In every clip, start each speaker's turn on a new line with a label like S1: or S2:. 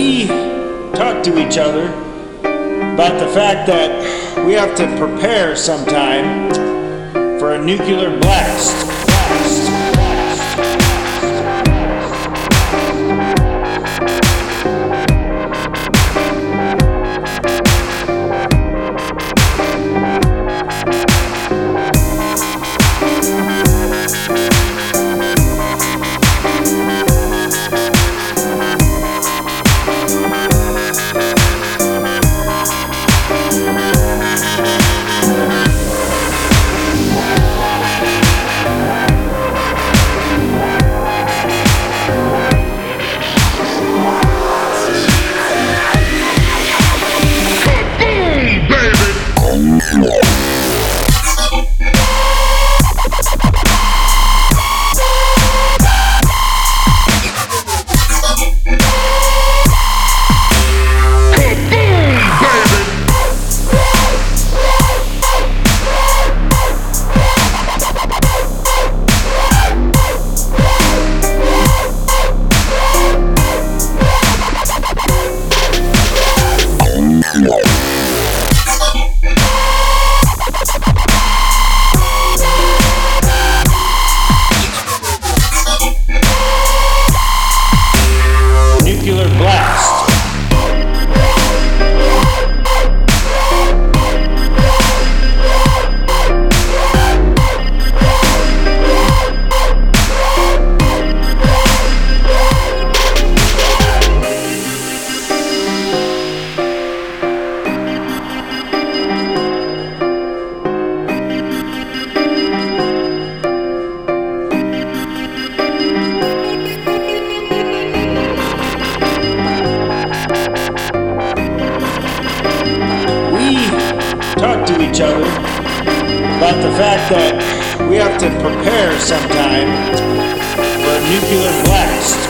S1: We talk to each other about the fact that we have to prepare sometime for a nuclear blast. Nuclear blast. Talk to each other about the fact that we have to prepare sometime for a nuclear blast.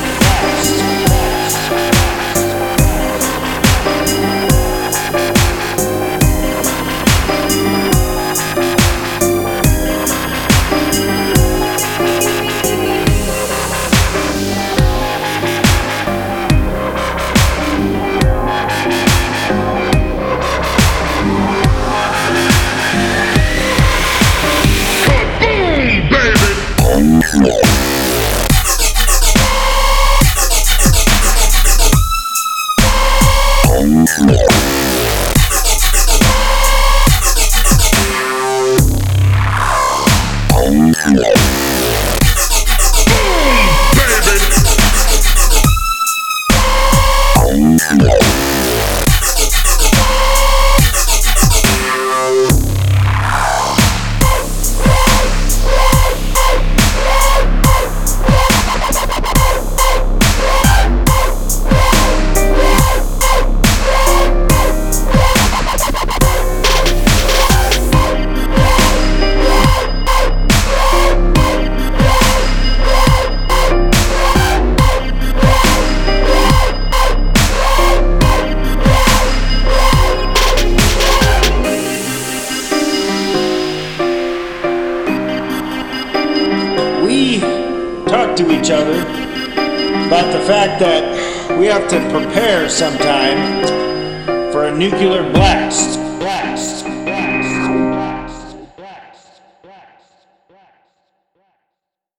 S1: We talk to each other about the fact that we have to prepare sometime for a nuclear blast.